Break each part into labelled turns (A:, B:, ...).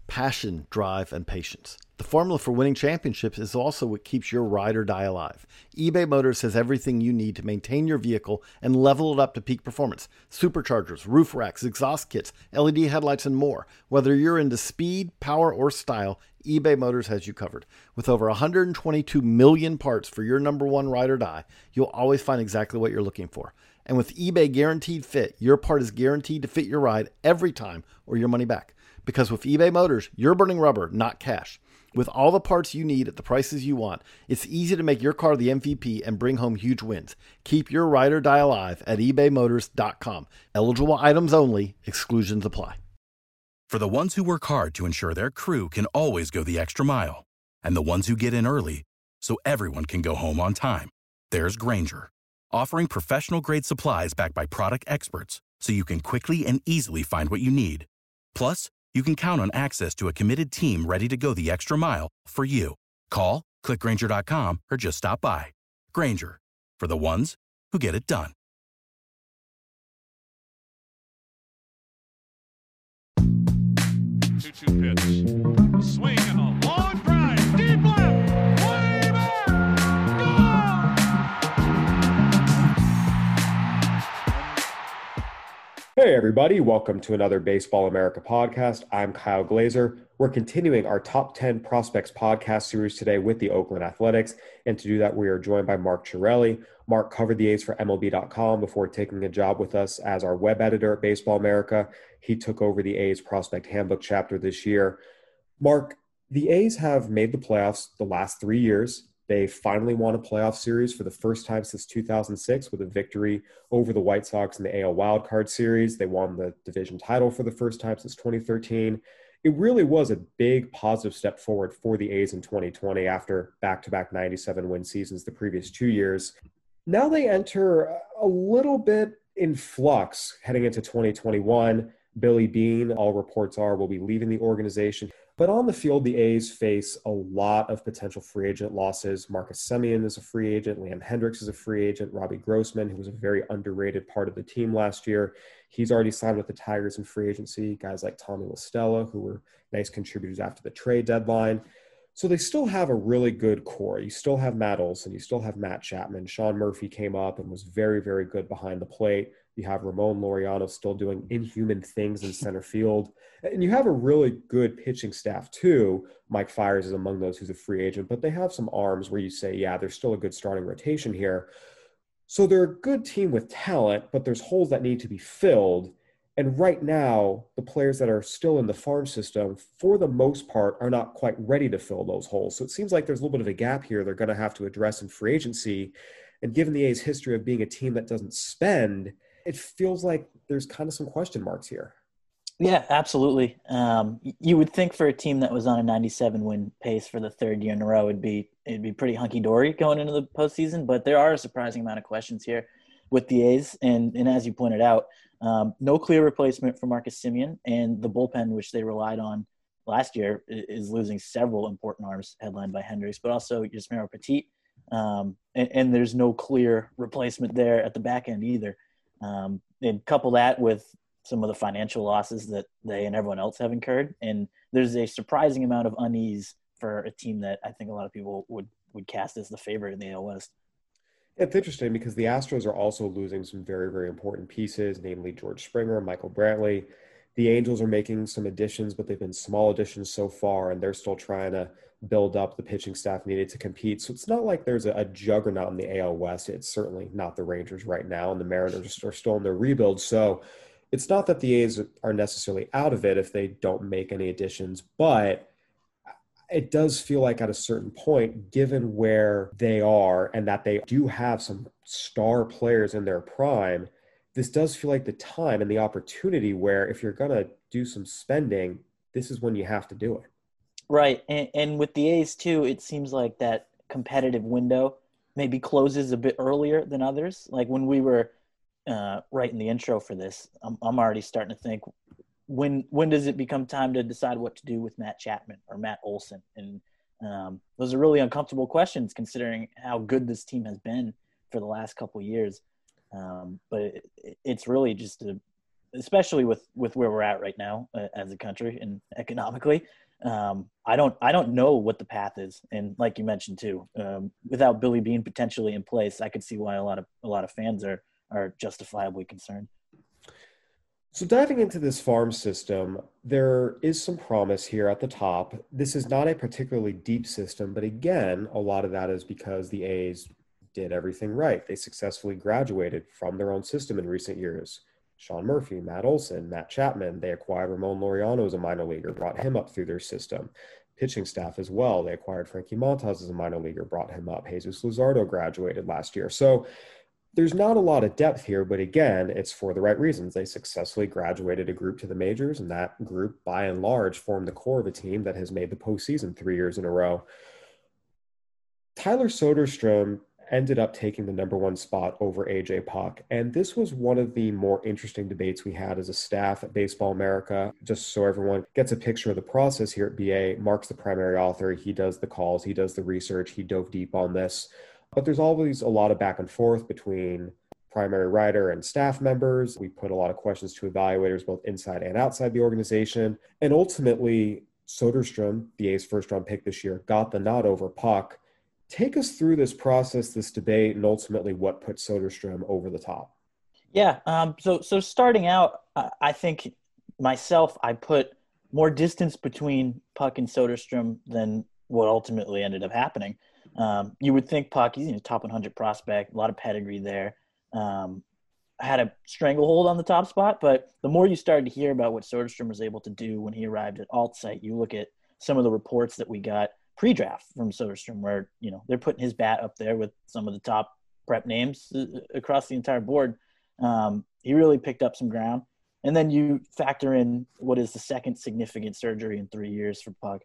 A: passion, drive, and patience. The formula for winning championships is also what keeps your ride or die alive. eBay Motors has everything you need to maintain your vehicle and level it up to peak performance. Superchargers, roof racks, exhaust kits, LED headlights, and more. Whether you're into speed, power, or style, eBay Motors has you covered. With over 122 million parts for your number one ride or die, you'll always find exactly what you're looking for. And with eBay Guaranteed Fit, your part is guaranteed to fit your ride every time or your money back. Because with eBay Motors, you're burning rubber, not cash. With all the parts you need at the prices you want, it's easy to make your car the MVP and bring home huge wins. Keep your ride or die alive at ebaymotors.com. Eligible items only. Exclusions apply.
B: For the ones who work hard to ensure their crew can always go the extra mile, and the ones who get in early so everyone can go home on time, there's Grainger, offering professional-grade supplies backed by product experts so you can quickly and easily find what you need. Plus, you can count on access to a committed team ready to go the extra mile for you. Call, click Grainger.com, or just stop by. Grainger, for the ones who get it done.
C: Two pitch. Swing and a long drive. Deep left. Way back. Gone!
D: Hey everybody, welcome to another Baseball America podcast. I'm Kyle Glazer. We're continuing our Top 10 Prospects podcast series today with the Oakland Athletics. And to do that, we are joined by Mark Chiarelli. Mark covered the A's for MLB.com before taking a job with us as our web editor at Baseball America. He took over the A's Prospect Handbook chapter this year. Mark, the A's have made the playoffs the last 3 years. They finally won a playoff series for the first time since 2006 with a victory over the White Sox in the AL Wildcard Series. They won the division title for the first time since 2013. It really was a big positive step forward for the A's in 2020 after back-to-back 97-win seasons the previous 2 years. Now they enter a little bit in flux heading into 2021. Billy Beane, all reports are, will be leaving the organization. But on the field, the A's face a lot of potential free agent losses. Marcus Semien is a free agent. Liam Hendriks is a free agent. Robbie Grossman, who was a very underrated part of the team last year, he's already signed with the Tigers in free agency. Guys like Tommy La Stella, who were nice contributors after the trade deadline. So they still have a really good core. You still have Matt Olson. You still have Matt Chapman. Sean Murphy came up and was very, very good behind the plate. You have Ramon Laureano still doing inhuman things in center field. And you have a really good pitching staff too. Mike Fiers is among those who's a free agent, but they have some arms where you say, yeah, there's still a good starting rotation here. So they're a good team with talent, but there's holes that need to be filled. And right now, the players that are still in the farm system, for the most part, are not quite ready to fill those holes. So it seems like there's a little bit of a gap here they're going to have to address in free agency. And given the A's history of being a team that doesn't spend, it feels like there's kind of some question marks here.
E: Yeah, absolutely. You would think for a team that was on a 97-win pace for the third year in a row, it'd be pretty hunky-dory going into the postseason. But there are a surprising amount of questions here with the A's. And as you pointed out, no clear replacement for Marcus Semien, and the bullpen, which they relied on last year, is losing several important arms headlined by Hendricks, but also Yusmeiro Petit. And there's no clear replacement there at the back end either. And couple that with some of the financial losses that they and everyone else have incurred. And there's a surprising amount of unease for a team that I think a lot of people would cast as the favorite in the AL West.
D: It's interesting because the Astros are also losing some very, very important pieces, namely George Springer, Michael Brantley. The Angels are making some additions, but they've been small additions so far, and they're still trying to build up the pitching staff needed to compete. So it's not like there's a juggernaut in the AL West. It's certainly not the Rangers right now, and the Mariners are still in their rebuild. So it's not that the A's are necessarily out of it if they don't make any additions, but it does feel like at a certain point, given where they are and that they do have some star players in their prime, this does feel like the time and the opportunity where if you're going to do some spending, this is when you have to do it.
E: Right. And with the A's too, it seems like that competitive window maybe closes a bit earlier than others. Like when we were writing the intro for this, I'm already starting to think, when does it become time to decide what to do with Matt Chapman or Matt Olson? And those are really uncomfortable questions considering how good this team has been for the last couple of years. But it's really just especially with where we're at right now as a country and economically. I don't know what the path is, and like you mentioned too, without Billy Beane potentially in place, I could see why a lot of fans are justifiably concerned.
D: So diving into this farm system, there is some promise here at the top. This is not a particularly deep system, but again, a lot of that is because the A's did everything right. They successfully graduated from their own system in recent years. Sean Murphy, Matt Olson, Matt Chapman, they acquired Ramon Laureano as a minor leaguer, brought him up through their system. Pitching staff as well. They acquired Frankie Montas as a minor leaguer, brought him up. Jesus Luzardo graduated last year. So there's not a lot of depth here, but again, it's for the right reasons. They successfully graduated a group to the majors, and that group, by and large, formed the core of a team that has made the postseason 3 years in a row. Tyler Soderstrom ended up taking the number one spot over AJ Puk, and this was one of the more interesting debates we had as a staff at Baseball America. Just so everyone gets a picture of the process here at BA, Mark's the primary author. He does the calls, he does the research, he dove deep on this. But there's always a lot of back and forth between primary writer and staff members. We put a lot of questions to evaluators, both inside and outside the organization. And ultimately, Soderstrom, the A's first-round pick this year, got the nod over Puk. Take us through this process, this debate, and ultimately what put Soderstrom over the top.
E: Yeah, so starting out, I think myself, I put more distance between Puk and Soderstrom than what ultimately ended up happening. You would think Puk, he's a top 100 prospect, a lot of pedigree there. Had a stranglehold on the top spot, but the more you started to hear about what Soderstrom was able to do when he arrived at Alt-Site, you look at some of the reports that we got pre-draft from Soderstrom where, they're putting his bat up there with some of the top prep names across the entire board. He really picked up some ground. And then you factor in what is the second significant surgery in 3 years for Puk.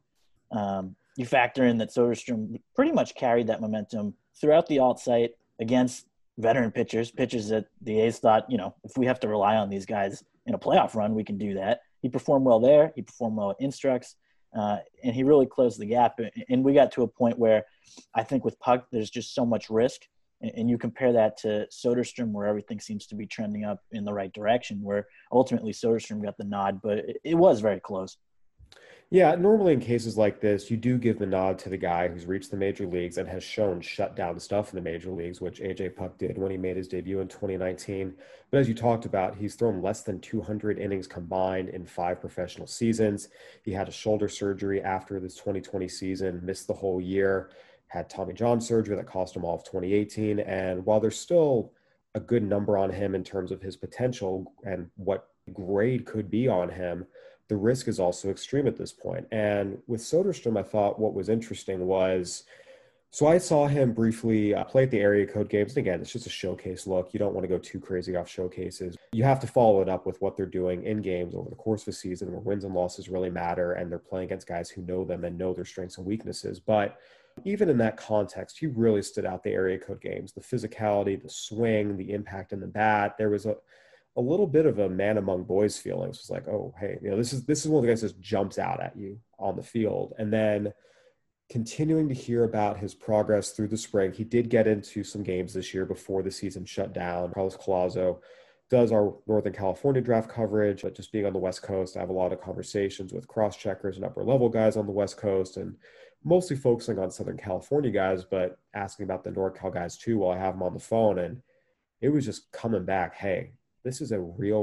E: You factor in that Soderstrom pretty much carried that momentum throughout the Alt-Site against veteran pitchers that the A's thought, if we have to rely on these guys in a playoff run, we can do that. He performed well there. He performed well at Instructs, and he really closed the gap. And we got to a point where I think with Puk, there's just so much risk. And you compare that to Soderstrom, where everything seems to be trending up in the right direction, where ultimately Soderstrom got the nod, but it was very close.
D: Yeah, normally in cases like this, you do give the nod to the guy who's reached the major leagues and has shown shutdown stuff in the major leagues, which AJ Puk did when he made his debut in 2019. But as you talked about, he's thrown less than 200 innings combined in 5 professional seasons. He had a shoulder surgery after this 2020 season, missed the whole year, had Tommy John surgery that cost him all of 2018. And while there's still a good number on him in terms of his potential and what grade could be on him, the risk is also extreme at this point. And with Soderstrom, I thought what was interesting was, so I saw him briefly play at the area code games. And again, it's just a showcase look. You don't want to go too crazy off showcases. You have to follow it up with what they're doing in games over the course of a season where wins and losses really matter. And they're playing against guys who know them and know their strengths and weaknesses. But even in that context, he really stood out the area code games, the physicality, the swing, the impact in the bat. There was a little bit of a man among boys feeling. It's like, oh, hey, this is one of the guys that just jumps out at you on the field. And then continuing to hear about his progress through the spring, he did get into some games this year before the season shut down. Carlos Collazo does our Northern California draft coverage, but just being on the West Coast, I have a lot of conversations with cross-checkers and upper-level guys on the West Coast, and mostly focusing on Southern California guys, but asking about the NorCal guys too while I have them on the phone. And it was just coming back, hey, this is a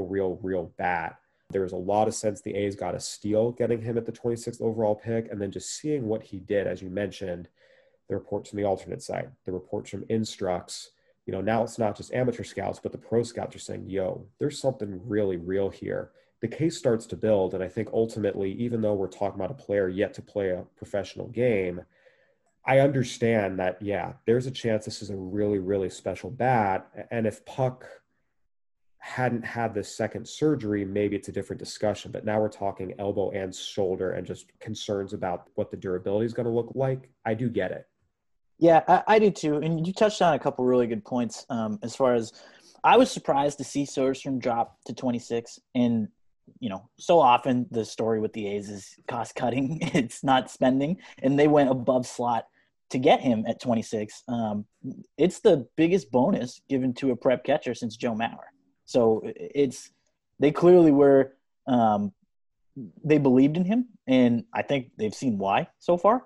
D: real bat. There was a lot of sense the A's got a steal getting him at the 26th overall pick, and then just seeing what he did, as you mentioned, the reports from the alternate site, the reports from Instructs. Now it's not just amateur scouts, but the pro scouts are saying, yo, there's something really real here. The case starts to build, and I think ultimately, even though we're talking about a player yet to play a professional game, I understand that, yeah, there's a chance this is a really special bat, and if Puk hadn't had this second surgery, maybe it's a different discussion. But now we're talking elbow and shoulder and just concerns about what the durability is going to look like. I do get it.
E: Yeah, I do too. And you touched on a couple really good points as far as I was surprised to see Soderstrom drop to 26. And, so often the story with the A's is cost cutting. It's not spending. And they went above slot to get him at 26. It's the biggest bonus given to a prep catcher since Joe Mauer. So it's they clearly were they believed in him, and I think they've seen why so far.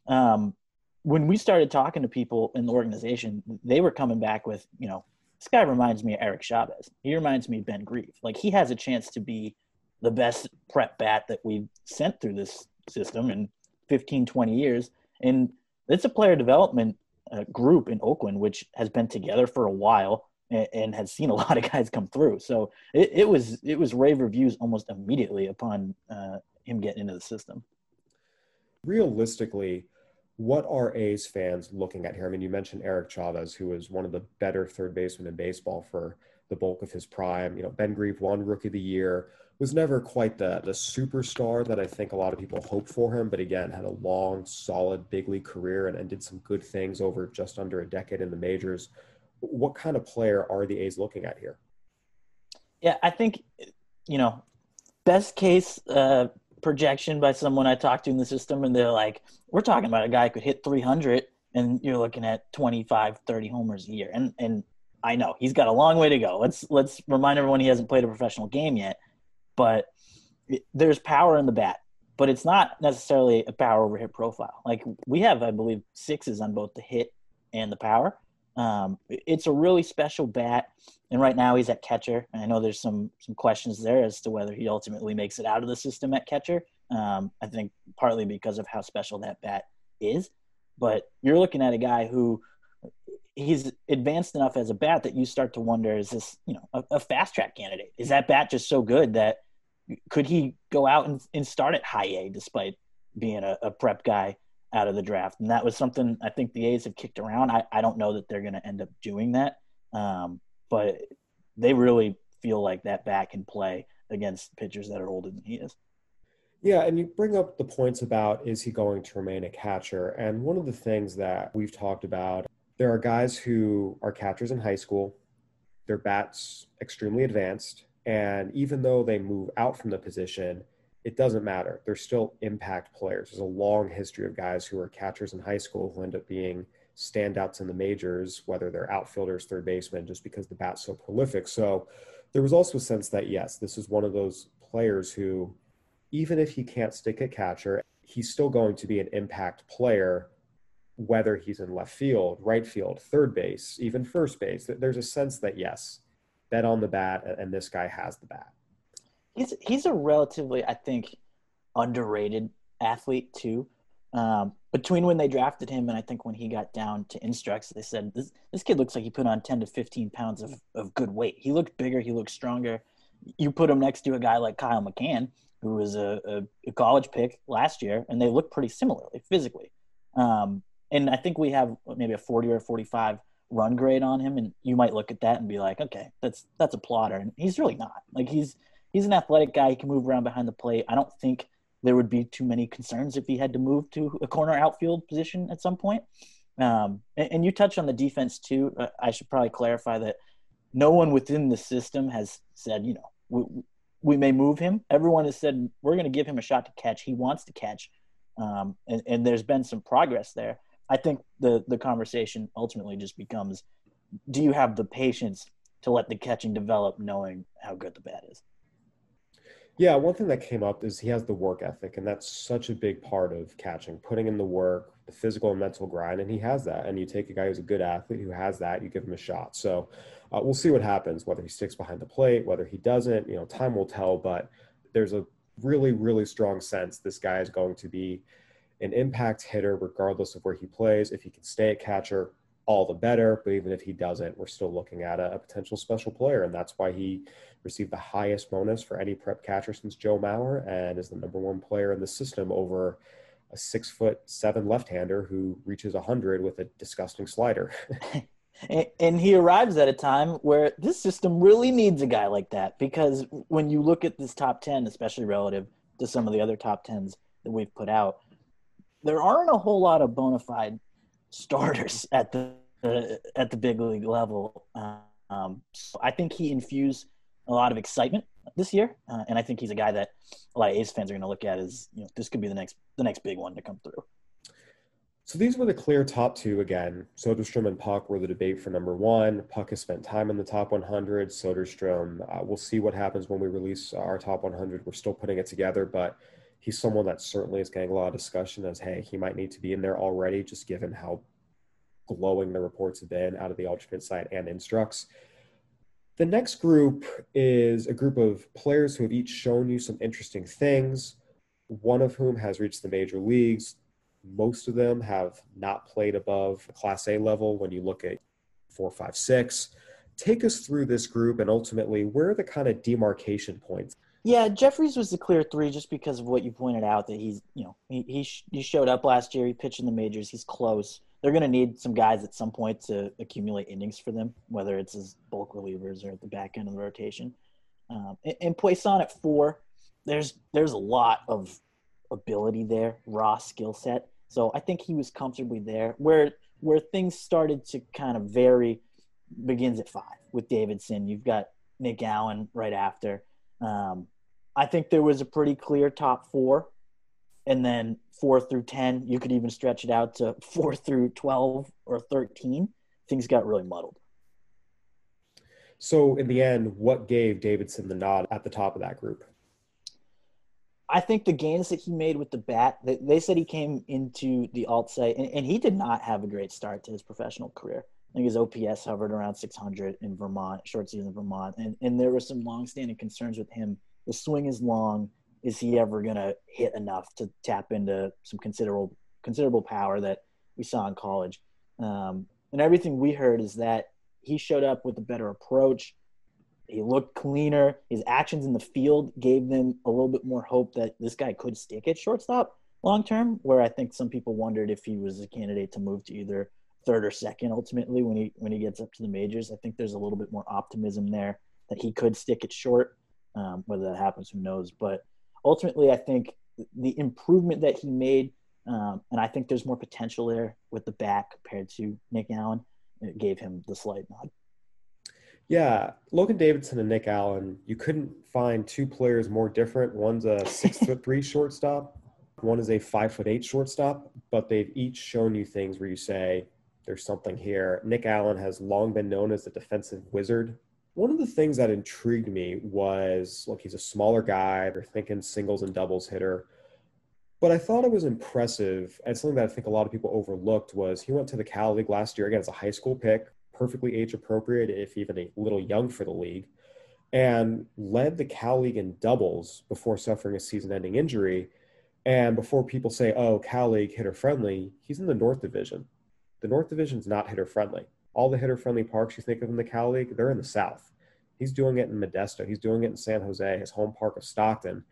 E: When we started talking to people in the organization, they were coming back with, this guy reminds me of Eric Chavez. He reminds me of Ben Grieve. Like, he has a chance to be the best prep bat that we've sent through this system in 15, 20 years. And it's a player development group in Oakland, which has been together for a while and has seen a lot of guys come through. So it was rave reviews almost immediately upon him getting into the system.
D: Realistically, what are A's fans looking at here? I mean, you mentioned Eric Chavez, who was one of the better third basemen in baseball for the bulk of his prime. Ben Grieve won Rookie of the Year, was never quite the superstar that I think a lot of people hoped for him, but again, had a long, solid big league career and did some good things over just under a decade in the majors. What kind of player are the A's looking at here?
E: Yeah, I think, best case projection by someone I talked to in the system, and they're like, we're talking about a guy who could hit 300, and you're looking at 25, 30 homers a year. And I know he's got a long way to go. Let's remind everyone he hasn't played a professional game yet, but there's power in the bat, but it's not necessarily a power over hit profile. Like, we have, I believe, 6s on both the hit and the power. It's a really special bat, and right now he's at catcher. And I know there's some questions there as to whether he ultimately makes it out of the system at catcher. I think partly because of how special that bat is. But you're looking at a guy who he's advanced enough as a bat that you start to wonder, is this, a fast track candidate? Is that bat just so good that could he go out and start at high A despite being a prep guy out of the draft? And that was something I think the A's have kicked around. I don't know that they're going to end up doing that. But they really feel like that bat can play against pitchers that are older than he is.
D: Yeah, and you bring up the points about, is he going to remain a catcher? And one of the things that we've talked about, there are guys who are catchers in high school, their bat's extremely advanced, and even though they move out from the position, it doesn't matter. They're still impact players. There's a long history of guys who are catchers in high school who end up being standouts in the majors, whether they're outfielders, third basemen, just because the bat's so prolific. So there was also a sense that, yes, this is one of those players who, even if he can't stick at catcher, he's still going to be an impact player, whether he's in left field, right field, third base, even first base. There's a sense that, yes, bet on the bat, and this guy has the bat.
E: He's a relatively, I think, underrated athlete too. Between when they drafted him and I think when he got down to Instructs, they said this kid looks like he put on 10 to 15 pounds of good weight. He looked bigger. He looked stronger. You put him next to a guy like Kyle McCann, who was a college pick last year, and they look pretty similarly physically. And I think we have maybe a 40 or 45 run grade on him, and you might look at that and be like, okay, that's a plotter. And he's really not. Like, he's an athletic guy. He can move around behind the plate. I don't think there would be too many concerns if he had to move to a corner outfield position at some point. And you touched on the defense too. I should probably clarify that no one within the system has said, we may move him. Everyone has said, we're going to give him a shot to catch. He wants to catch. And there's been some progress there. I think the conversation ultimately just becomes, do you have the patience to let the catching develop knowing how good the bat is?
D: Yeah, one thing that came up is he has the work ethic, and that's such a big part of catching, putting in the work, the physical and mental grind, and he has that. And you take a guy who's a good athlete who has that, you give him a shot. So we'll see what happens, whether he sticks behind the plate, whether he doesn't, time will tell, but there's a really, really strong sense this guy is going to be an impact hitter regardless of where he plays. If he can stay at catcher, all the better. But even if he doesn't, we're still looking at a potential special player. And that's why he received the highest bonus for any prep catcher since Joe Mauer, and is the #1 player in the system over a 6'7" left-hander who reaches 100 with a disgusting slider.
E: And he arrives at a time where this system really needs a guy like that, because when you look at this top 10, especially relative to some of the other top 10s that we've put out, there aren't a whole lot of bona fide starters at the big league level. So I think he infused a lot of excitement this year, and I think he's a guy that a lot of A's fans are going to look at as, this could be the next big one to come through.
D: So these were the clear top two again. Soderstrom and Puck were the debate for number one. Puck has spent time in the top 100. Soderstrom, we'll see what happens when we release our top 100. We're still putting it together, but he's someone that certainly is getting a lot of discussion as, hey, he might need to be in there already, just given how glowing the reports have been out of the alternate side and Instructs. The next group is a group of players who have each shown you some interesting things, one of whom has reached the major leagues. Most of them have not played above Class A level when you look at 4, 5, 6. Take us through this group and ultimately where are the kind of demarcation points?
E: Yeah, Jeffries was the clear three just because of what you pointed out, that he's, he showed up last year. He pitched in the majors. He's close. They're going to need some guys at some point to accumulate innings for them, whether it's as bulk relievers or at the back end of the rotation. And Poisson at 4, there's a lot of ability there, raw skill set. So I think he was comfortably there. Where things started to kind of vary begins at 5 with Davidson. You've got Nick Allen right after. I think there was a pretty clear top 4, and then 4 through 10. You could even stretch it out to 4 through 12 or 13. Things got really muddled.
D: So in the end, what gave Davidson the nod at the top of that group?
E: I think the gains that he made with the bat, they said he came into the alt site, and he did not have a great start to his professional career. I think his OPS hovered around 600 in Vermont, short season in Vermont. And there were some longstanding concerns with him. The swing is long. Is he ever going to hit enough to tap into some considerable power that we saw in college? And everything we heard is that he showed up with a better approach. He looked cleaner. His actions in the field gave them a little bit more hope that this guy could stick at shortstop long term, where I think some people wondered if he was a candidate to move to either third or second ultimately when he gets up to the majors. I think there's a little bit more optimism there that he could stick it short. Whether that happens, who knows? But ultimately, I think the improvement that he made, and I think there's more potential there with the bat compared to Nick Allen, it gave him the slight nod.
D: Yeah, Logan Davidson and Nick Allen, you couldn't find two players more different. One's a 6'3" shortstop, one is a 5'8" shortstop, but they've each shown you things where you say, there's something here. Nick Allen has long been known as the defensive wizard. One of the things that intrigued me was, look, he's a smaller guy. They're thinking singles and doubles hitter. But I thought it was impressive, and something that I think a lot of people overlooked was he went to the Cal League last year, again, as a high school pick, perfectly age appropriate, if even a little young for the league, and led the Cal League in doubles before suffering a season-ending injury. And before people say, oh, Cal League hitter-friendly, he's in the North Division. The North Division is not hitter-friendly. All the hitter-friendly parks you think of in the Cal League, they're in the South. He's doing it in Modesto. He's doing it in San Jose, his home park of Stockton.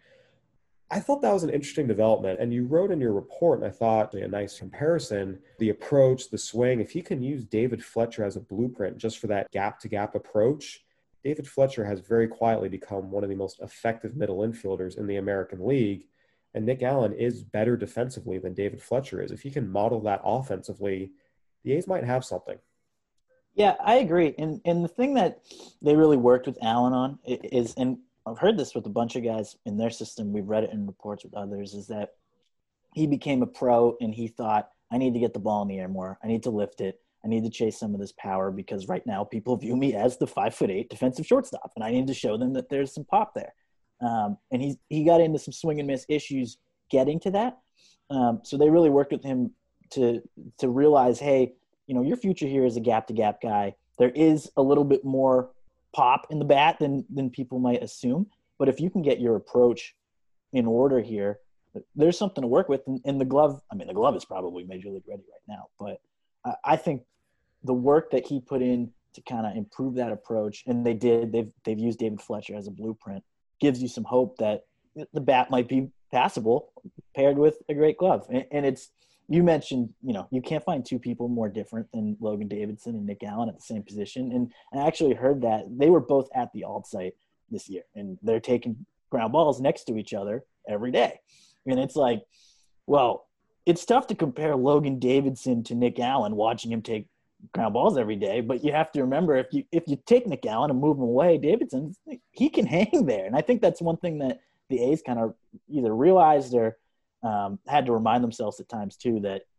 D: I thought that was an interesting development. And you wrote in your report, and I thought a nice comparison, the approach, the swing. If he can use David Fletcher as a blueprint just for that gap-to-gap approach, David Fletcher has very quietly become one of the most effective middle infielders in the American League. And Nick Allen is better defensively than David Fletcher is. If he can model that offensively, the A's might have something.
E: Yeah, I agree. And the thing that they really worked with Allen on is, and I've heard this with a bunch of guys in their system, we've read it in reports with others, is that he became a pro and he thought, I need to get the ball in the air more. I need to lift it. I need to chase some of this power because right now people view me as the 5'8" defensive shortstop, and I need to show them that there's some pop there. And he got into some swing and miss issues getting to that. So they really worked with him to realize, hey, your future here is a gap-to-gap guy. There is a little bit more pop in the bat than people might assume. But if you can get your approach in order here, there's something to work with. And the glove, the glove is probably major league ready right now. But I think the work that he put in to kind of improve that approach, and they've used David Fletcher as a blueprint, gives you some hope that the bat might be passable paired with a great glove. And it's, you mentioned, you can't find two people more different than Logan Davidson and Nick Allen at the same position. And I actually heard that they were both at the alt site this year, and they're taking ground balls next to each other every day. And it's like, well, it's tough to compare Logan Davidson to Nick Allen, watching him take ground balls every day. But you have to remember, if you take Nick Allen and move him away, Davidson, he can hang there. And I think that's one thing that the A's kind of either realized or had to remind themselves at times too, that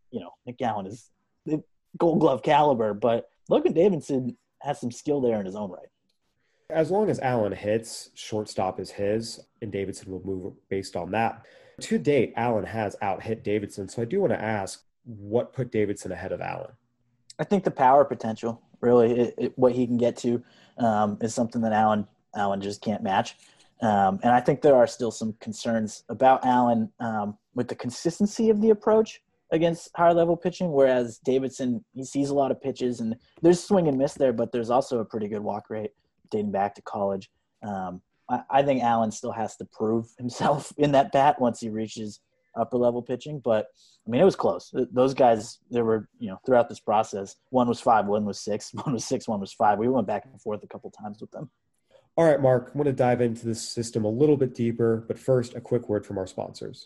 E: Nick Allen is the Gold Glove caliber, but Logan Davidson has some skill there in his own right.
D: As long as Allen hits, shortstop is his, and Davidson will move based on that. To date, Allen has out-hit Davidson, so I do want to ask, what put Davidson ahead of Allen?
E: I think the power potential, really, what he can get to is something that Allen just can't match. And I think there are still some concerns about Allen with the consistency of the approach against higher level pitching, whereas Davidson, he sees a lot of pitches and there's swing and miss there, but there's also a pretty good walk rate dating back to college. I think Allen still has to prove himself in that bat once he reaches upper level pitching. But I mean, it was close. Those guys, there were, throughout this process, one was 5, one was 6, one was 6, one was 5. We went back and forth a couple times with them.
D: All right, Mark, I want to dive into this system a little bit deeper, but first, a quick word from our sponsors.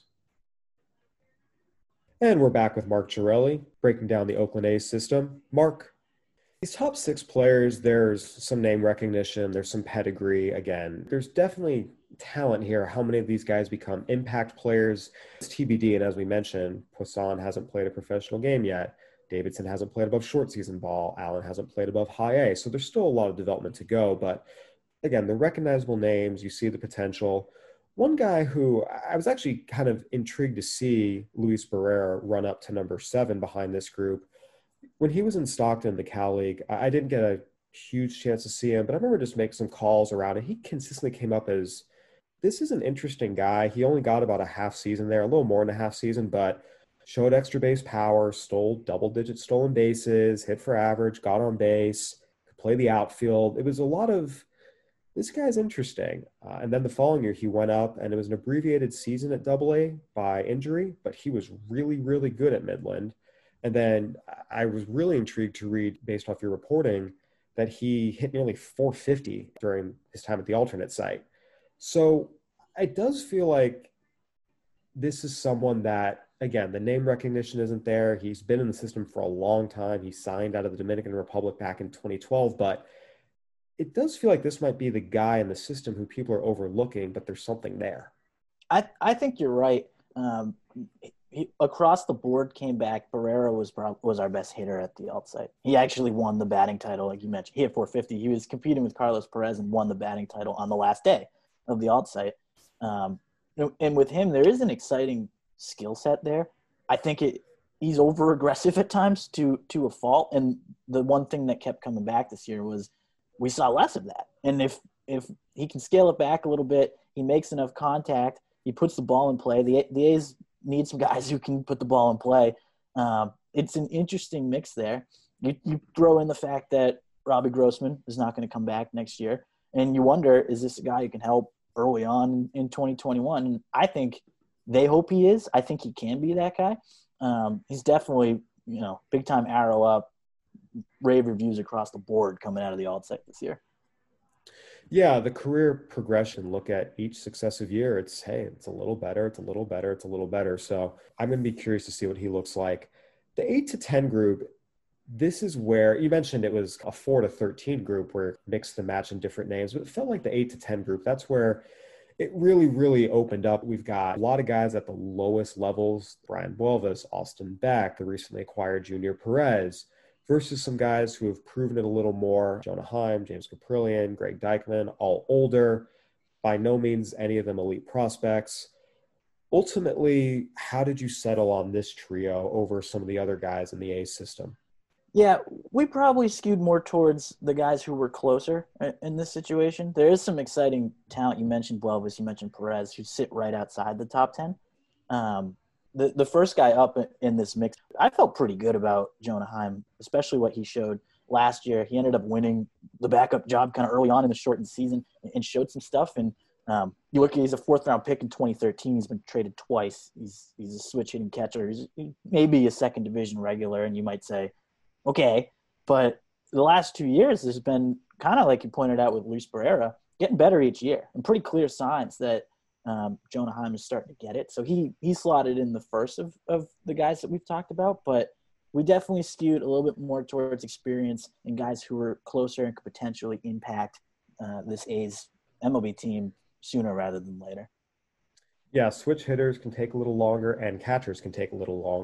D: And we're back with Mark Chiarelli, breaking down the Oakland A's system. Mark, these top 6 players, there's some name recognition, there's some pedigree. Again, there's definitely talent here. How many of these guys become impact players? It's TBD, and as we mentioned, Poisson hasn't played a professional game yet. Davidson hasn't played above short season ball. Allen hasn't played above high A. So there's still a lot of development to go. But again, the recognizable names, you see the potential. One guy who I was actually kind of intrigued to see, Luis Barrera, run up to number 7 behind this group. When he was in Stockton, the Cal League, I didn't get a huge chance to see him, but I remember just making some calls around, and he consistently came up as, this is an interesting guy. He only got about a half season there, a little more than a half season, but showed extra base power, stole double-digit stolen bases, hit for average, got on base, could play the outfield. It was a lot of, this guy's interesting. And then the following year, he went up, and it was an abbreviated season at AA by injury, but he was really, really good at Midland. And then I was really intrigued to read, based off your reporting, that he hit nearly 450 during his time at the alternate site. So it does feel like this is someone that, again, the name recognition isn't there. He's been in the system for a long time. He signed out of the Dominican Republic back in 2012, but it does feel like this might be the guy in the system who people are overlooking, but there's something there.
E: I think you're right. He, across the board, came back. Barrera was our best hitter at the alt site. He actually won the batting title, like you mentioned. He hit 450. He was competing with Carlos Perez and won the batting title on the last day of the alt site. And with him, there is an exciting skill set there. I think he's over aggressive at times to a fault. And the one thing that kept coming back this year was we saw less of that. And if he can scale it back a little bit, he makes enough contact, he puts the ball in play. The A's need some guys who can put the ball in play. It's an interesting mix there. You throw in the fact that Robbie Grossman is not going to come back next year, and you wonder, is this a guy who can help early on in 2021? And I think they hope he is. I think he can be that guy. He's definitely, big time arrow up, rave reviews across the board coming out of the alt site this year.
D: Yeah, the career progression, look at each successive year. It's a little better, it's a little better, it's a little better. So I'm going to be curious to see what he looks like. The 8 to 10 group, this is where you mentioned it was a 4 to 13 group where mixed and match in different names, but it felt like the 8 to 10 group, that's where it really, really opened up. We've got a lot of guys at the lowest levels, Brian Buelvis, Austin Beck, the recently acquired Junior Perez, versus some guys who have proven it a little more, Jonah Heim, James Caprillion, Greg Deichmann, all older, by no means any of them elite prospects. Ultimately, how did you settle on this trio over some of the other guys in the A's system?
E: Yeah, we probably skewed more towards the guys who were closer in this situation. There is some exciting talent. You mentioned Buelvis, you mentioned Perez, who sit right outside the top 10. The first guy up in this mix, I felt pretty good about Jonah Heim, especially what he showed last year. He ended up winning the backup job kind of early on in the shortened season and showed some stuff. And you look, he's a 4th-round pick in 2013. He's been traded twice. He's a switch-hitting catcher. He's maybe a second division regular, and you might say, okay. But the last 2 years, there's been kind of like you pointed out with Luis Barrera, getting better each year, and pretty clear signs that Jonah Heim is starting to get it. So he slotted in the first of the guys that we've talked about, but we definitely skewed a little bit more towards experience and guys who were closer and could potentially impact this A's MLB team sooner rather than later.
D: Yeah, switch hitters can take a little longer and catchers can take a little longer.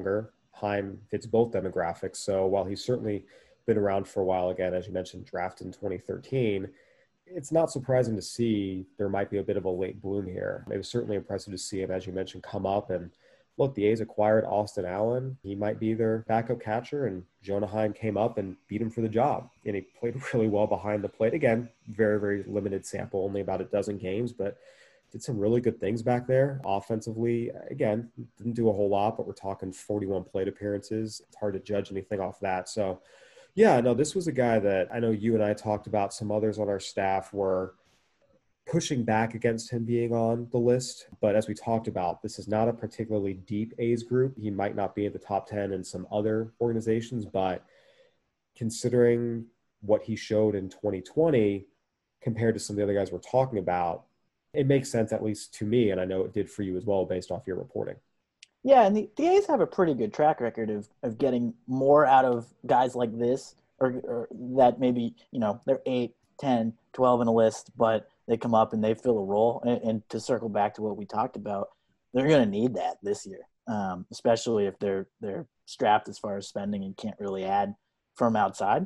D: Heim fits both demographics. So while he's certainly been around for a while, again, as you mentioned, drafted in 2013, it's not surprising to see there might be a bit of a late bloom here. It was certainly impressive to see him, as you mentioned, come up. And look, the A's acquired Austin Allen. He might be their backup catcher, and Jonah Heim came up and beat him for the job. And he played really well behind the plate. Again, very, very limited sample, only about a dozen games, but did some really good things back there. Offensively, again, didn't do a whole lot, but we're talking 41 plate appearances. It's hard to judge anything off that. So, yeah, no, this was a guy that I know you and I talked about. Some others on our staff were pushing back against him being on the list. But as we talked about, this is not a particularly deep A's group. He might not be in the top 10 in some other organizations, but considering what he showed in 2020 compared to some of the other guys we're talking about, it makes sense, at least to me, and I know it did for you as well based off your reporting.
E: Yeah, and the A's have a pretty good track record of getting more out of guys like this, or that maybe, they're 8, 10, 12 in a list, but they come up and they fill a role. And to circle back to what we talked about, they're going to need that this year, especially if they're strapped as far as spending and can't really add from outside.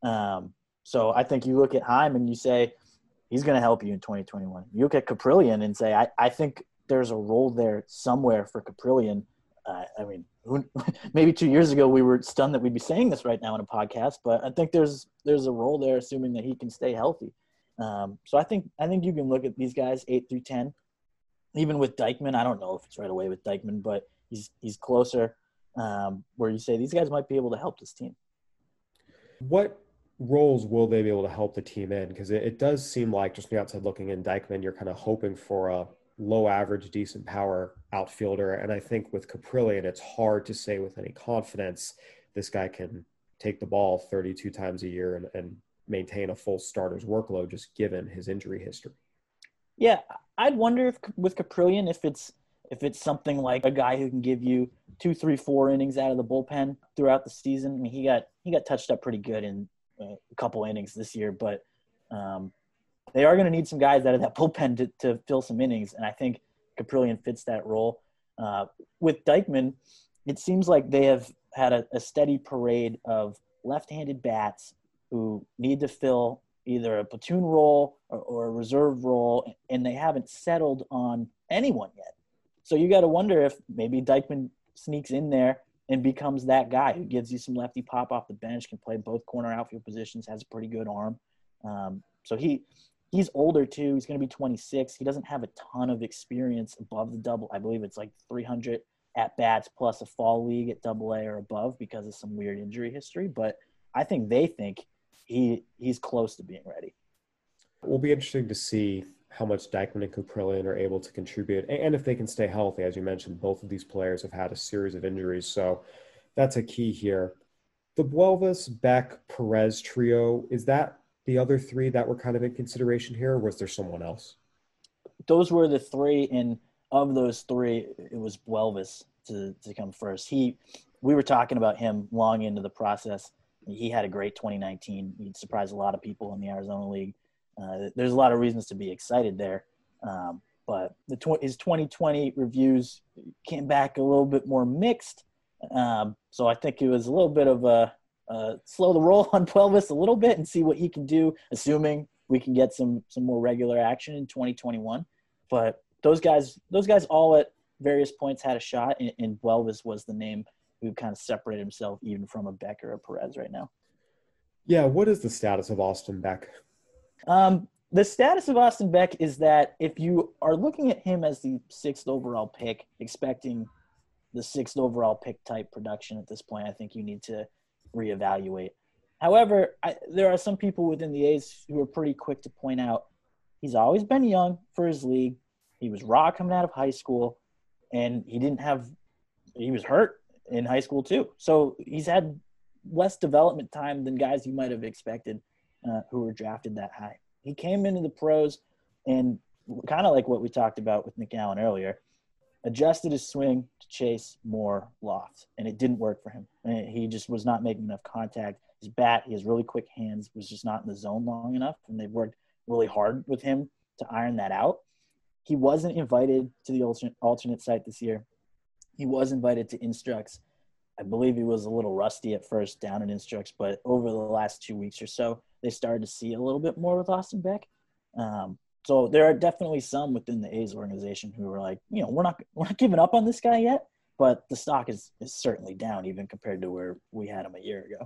E: So I think you look at Heim and you say he's going to help you in 2021. You look at Caprillion and say I think there's a role there somewhere for Caprillion. Maybe 2 years ago we were stunned that we'd be saying this right now in a podcast, but I think there's a role there, assuming that he can stay healthy. So I think you can look at these guys 8 through 10. Even with Deichmann, I don't know if it's right away with Deichmann, but he's closer. Where you say these guys might be able to help this team.
D: What roles will they be able to help the team in? Because it does seem like, just from the outside looking in, Deichmann, you're kind of hoping for a low average, decent power outfielder. And I think with Caprillion, it's hard to say with any confidence this guy can take the ball 32 times a year and maintain a full starter's workload, just given his injury history.
E: Yeah, I'd wonder if with Caprillion, if it's something like a guy who can give you 2, 3, 4 innings out of the bullpen throughout the season. I mean, he got touched up pretty good in a couple innings this year, but they are going to need some guys out of that bullpen to fill some innings, and I think Caprillion fits that role. With Deichmann, it seems like they have had a steady parade of left-handed bats who need to fill either a platoon role or a reserve role, and they haven't settled on anyone yet. So you got to wonder if maybe Deichmann sneaks in there and becomes that guy who gives you some lefty pop off the bench, can play both corner outfield positions, has a pretty good arm. So he's older too. He's going to be 26. He doesn't have a ton of experience above the double. I believe it's like 300 at-bats plus a fall league at AA or above because of some weird injury history. But I think they think he's close to being ready.
D: It will be interesting to see how much Deichmann and Caprillion are able to contribute, and if they can stay healthy. As you mentioned, both of these players have had a series of injuries, so that's a key here. The Buelvis, Beck, Perez trio, is that the other three that were kind of in consideration here, or was there someone else?
E: Those were the three, and of those three, it was Buelvis to come first. We were talking about him long into the process. He had a great 2019. He surprised a lot of people in the Arizona League. There's a lot of reasons to be excited there. But his 2020 reviews came back a little bit more mixed. So I think it was a little bit of a slow the roll on Buelvis a little bit and see what he can do, assuming we can get some more regular action in 2021. But those guys all at various points had a shot, and Buelvis was the name who kind of separated himself even from a Beck or a Perez right now.
D: Yeah, what is the status of Austin Beck?
E: The status of Austin Beck is that if you are looking at him as the 6th overall pick, expecting the 6th overall pick type production at this point, I think you need to reevaluate. However, there are some people within the A's who are pretty quick to point out he's always been young for his league. He was raw coming out of high school, and he was hurt in high school too. So he's had less development time than guys you might have expected who were drafted that high. He came into the pros and kind of like what we talked about with Nick Allen earlier, adjusted his swing to chase more loft, and it didn't work for him. And he just was not making enough contact. His bat, he has really quick hands, was just not in the zone long enough, and they've worked really hard with him to iron that out. He wasn't invited to the alternate site this year. He was invited to Instructs. I believe he was a little rusty at first down in instructs, but over the last 2 weeks or so, they started to see a little bit more with Austin Beck. So there are definitely some within the A's organization who are like, we're not giving up on this guy yet, but the stock is certainly down even compared to where we had him a year ago.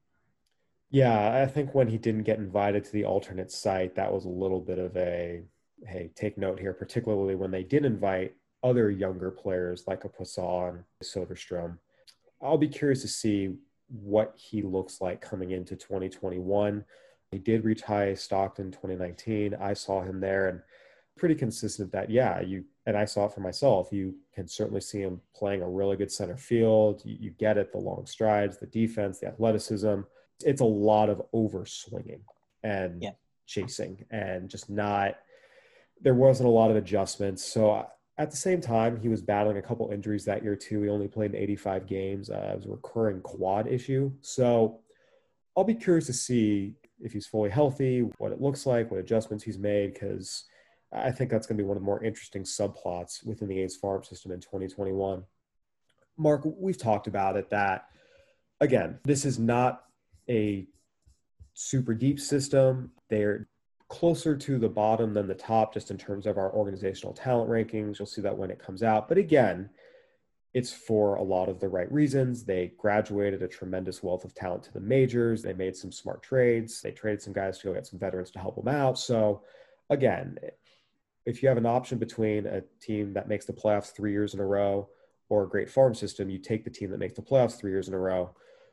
D: Yeah, I think when he didn't get invited to the alternate site, that was a little bit of a, hey, take note here, particularly when they did invite other younger players like a Poisson, Soderstrom. I'll be curious to see what he looks like coming into 2021. He did retire Stockton 2019. I saw him there and pretty consistent that, and I saw it for myself. You can certainly see him playing a really good center field. You get it, the long strides, the defense, the athleticism. It's a lot of overswinging and chasing and just there wasn't a lot of adjustments. So at the same time, he was battling a couple injuries that year too. He only played in 85 games. It was a recurring quad issue. So I'll be curious to see if he's fully healthy, what it looks like, what adjustments he's made, because I think that's going to be one of the more interesting subplots within the A's farm system in 2021. Mark, we've talked about it that, again, this is not a super deep system. They're closer to the bottom than the top just in terms of our organizational talent rankings. You'll see that when it comes out. But again, it's for a lot of the right reasons. They graduated a tremendous wealth of talent to the majors. They made some smart trades. They traded some guys to go get some veterans to help them out. So again, if you have an option between a team that makes the playoffs 3 years in a row or a great farm system, you take the team that makes the playoffs 3 years in a row.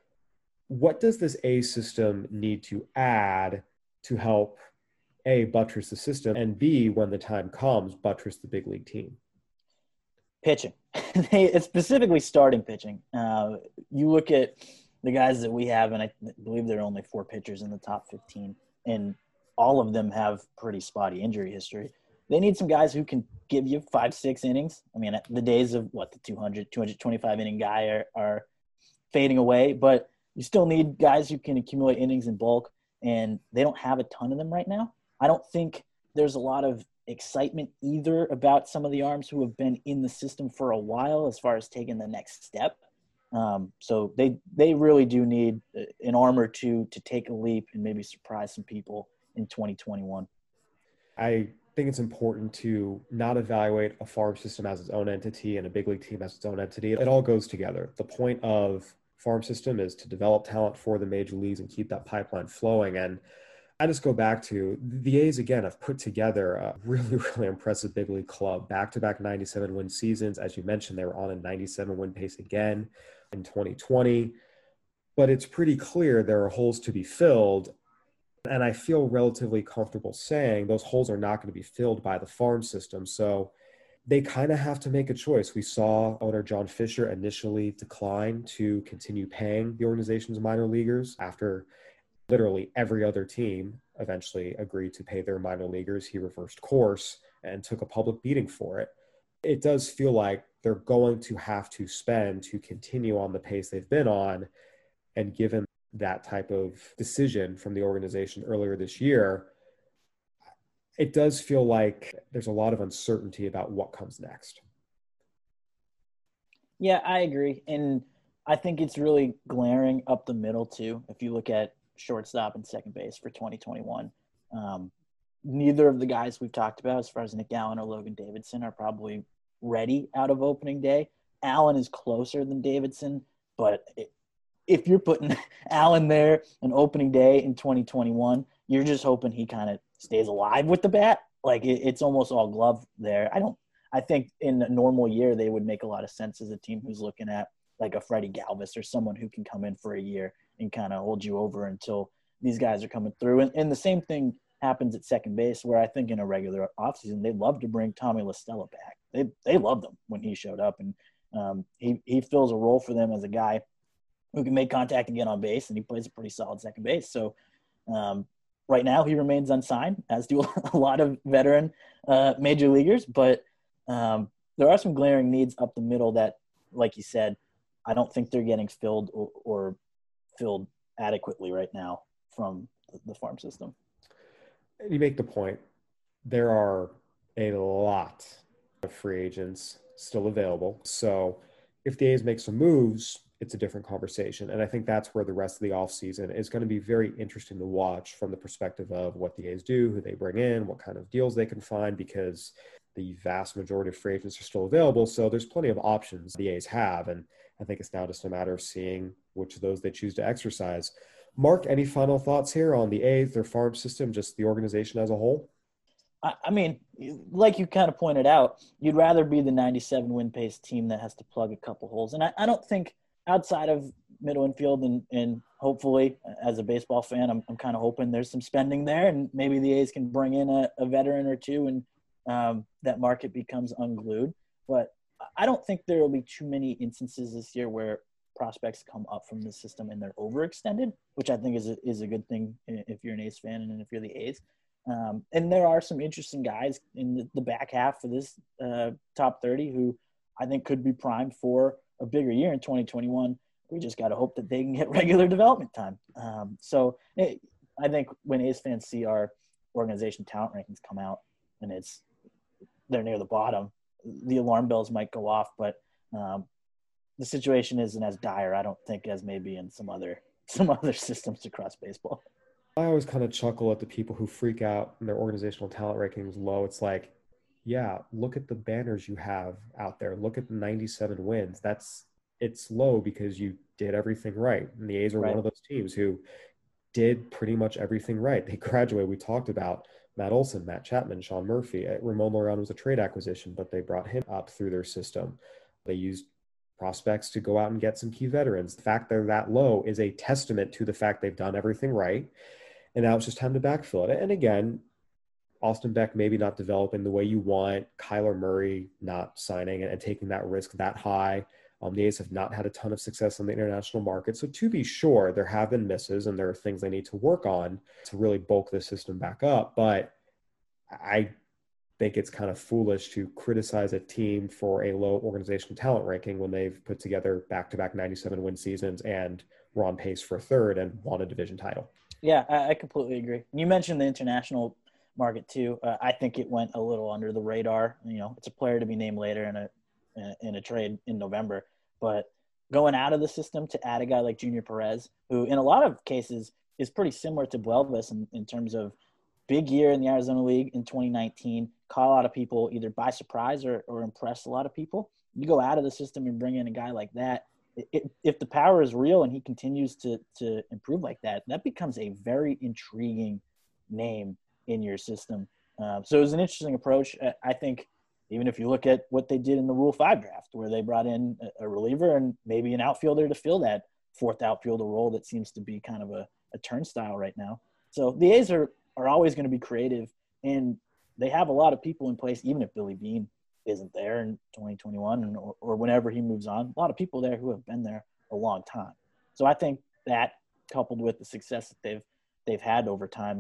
D: What does this A system need to add to help A, buttress the system, and B, when the time comes, buttress the big league team?
E: Pitching. It's specifically starting pitching. You look at the guys that we have, and I believe there are only 4 pitchers in the top 15, and all of them have pretty spotty injury history. They need some guys who can give you 5-6 innings. I mean, the days of the 225 inning guy are fading away, but you still need guys who can accumulate innings in bulk, and they don't have a ton of them right now. I don't think there's a lot of excitement either about some of the arms who have been in the system for a while as far as taking the next step. So they really do need an arm or two to take a leap and maybe surprise some people in 2021.
D: I think it's important to not evaluate a farm system as its own entity and a big league team as its own entity. It all goes together. The point of farm system is to develop talent for the major leagues and keep that pipeline flowing. And I just go back to the A's again have put together a really, really impressive big league club, back-to-back 97 win seasons. As you mentioned, they were on a 97 win pace again in 2020, but it's pretty clear there are holes to be filled. And I feel relatively comfortable saying those holes are not going to be filled by the farm system. So they kind of have to make a choice. We saw owner John Fisher initially decline to continue paying the organization's minor leaguers after literally every other team eventually agreed to pay their minor leaguers. He reversed course and took a public beating for it. It does feel like they're going to have to spend to continue on the pace they've been on. And given that type of decision from the organization earlier this year, it does feel like there's a lot of uncertainty about what comes next.
E: Yeah, I agree. And I think it's really glaring up the middle too. If you look at shortstop and second base for 2021, neither of the guys we've talked about as far as Nick Allen or Logan Davidson are probably ready out of opening day. Allen is closer than Davidson, but if you're putting Allen there on opening day in 2021, you're just hoping he kind of stays alive with the bat. Like it's almost all glove there. I think in a normal year, they would make a lot of sense as a team who's looking at like a Freddie Galvis or someone who can come in for a year and kind of hold you over until these guys are coming through. And the same thing happens at second base, where I think in a regular offseason, they'd love to bring Tommy La Stella back. They loved him when he showed up, and he fills a role for them as a guy who can make contact and get on base, and he plays a pretty solid second base. So right now he remains unsigned, as do a lot of veteran major leaguers, but there are some glaring needs up the middle that, like you said, I don't think they're getting filled or filled adequately right now from the farm system.
D: You make the point. There are a lot of free agents still available. So if the A's make some moves, it's a different conversation. And I think that's where the rest of the offseason is going to be very interesting to watch from the perspective of what the A's do, who they bring in, what kind of deals they can find, because the vast majority of free agents are still available. So there's plenty of options the A's have. And I think it's now just a matter of seeing which of those they choose to exercise. Mark, any final thoughts here on the A's, their farm system, just the organization as a whole?
E: I mean, like you kind of pointed out, you'd rather be the 97 win pace team that has to plug a couple holes. And I don't think outside of middle infield and hopefully as a baseball fan, I'm kind of hoping there's some spending there and maybe the A's can bring in a veteran or two and that market becomes unglued. But I don't think there will be too many instances this year where prospects come up from the system and they're overextended, which I think is a good thing if you're an A's fan and if you're the A's. And there are some interesting guys in the back half of this top 30 who I think could be primed for a bigger year in 2021. We just got to hope that they can get regular development time. I think when A's fans see our organization talent rankings come out and they're near the bottom, the alarm bells might go off, but the situation isn't as dire, I don't think, as maybe in some other systems across baseball.
D: I always kind of chuckle at the people who freak out and their organizational talent rankings low. It's like, yeah, look at the banners you have out there. Look at the 97 wins. It's low because you did everything right. And the A's are one of those teams who did pretty much everything right. They graduated. We talked about Matt Olson, Matt Chapman, Sean Murphy. Ramon Laureano was a trade acquisition, but they brought him up through their system. They used prospects to go out and get some key veterans. The fact they're that low is a testament to the fact they've done everything right. And now it's just time to backfill it. And again, Austin Beck maybe not developing the way you want, Kyler Murray not signing and taking that risk that high. The A's have not had a ton of success on the international market. So to be sure, there have been misses and there are things they need to work on to really bulk the system back up. But I think it's kind of foolish to criticize a team for a low organizational talent ranking when they've put together back-to-back 97 win seasons and were on pace for a third and won a division title.
E: Yeah, I completely agree. You mentioned the international market too. I think it went a little under the radar. You know, it's a player to be named later in a trade in November. But going out of the system to add a guy like Junior Perez, who in a lot of cases is pretty similar to Buelvis in terms of big year in the Arizona League in 2019, caught a lot of people either by surprise or impressed a lot of people. You go out of the system and bring in a guy like that. If the power is real and he continues to improve like that, that becomes a very intriguing name in your system. So it was an interesting approach. I think even if you look at what they did in the Rule 5 draft, where they brought in a reliever and maybe an outfielder to fill that fourth outfielder role that seems to be kind of a turnstile right now. So the A's are always going to be creative, and they have a lot of people in place, even if Billy Beane isn't there in 2021 or whenever he moves on. A lot of people there who have been there a long time. So I think that, coupled with the success that they've had over time,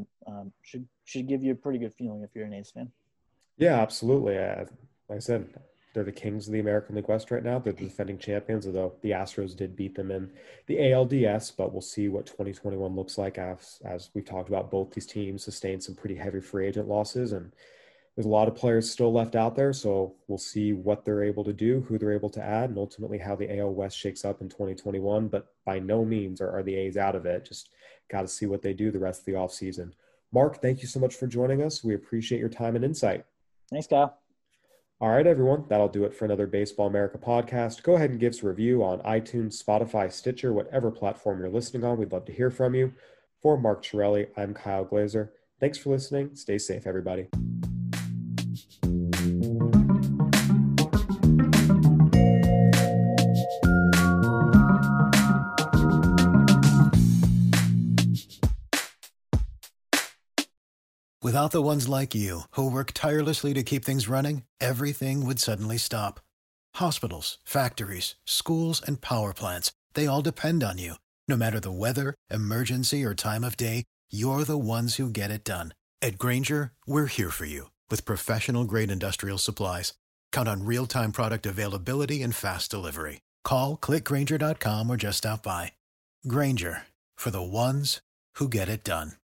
E: should give you a pretty good feeling if you're an A's fan.
D: Yeah, absolutely. Like I said, they're the kings of the American League West right now. They're the defending champions, although the Astros did beat them in the ALDS, but we'll see what 2021 looks like as we talked about. Both these teams sustained some pretty heavy free agent losses, and there's a lot of players still left out there, so we'll see what they're able to do, who they're able to add, and ultimately how the AL West shakes up in 2021. But by no means are the A's out of it. Just got to see what they do the rest of the offseason. Mark, thank you so much for joining us. We appreciate your time and insight.
E: Thanks, Kyle.
D: All right, everyone. That'll do it for another Baseball America podcast. Go ahead and give us a review on iTunes, Spotify, Stitcher, whatever platform you're listening on. We'd love to hear from you. For Mark Chiarelli, I'm Kyle Glazer. Thanks for listening. Stay safe, everybody.
F: Without the ones like you, who work tirelessly to keep things running, everything would suddenly stop. Hospitals, factories, schools, and power plants, they all depend on you. No matter the weather, emergency, or time of day, you're the ones who get it done. At Grainger, we're here for you with professional-grade industrial supplies. Count on real-time product availability and fast delivery. Call, click Grainger.com, or just stop by. Grainger, for the ones who get it done.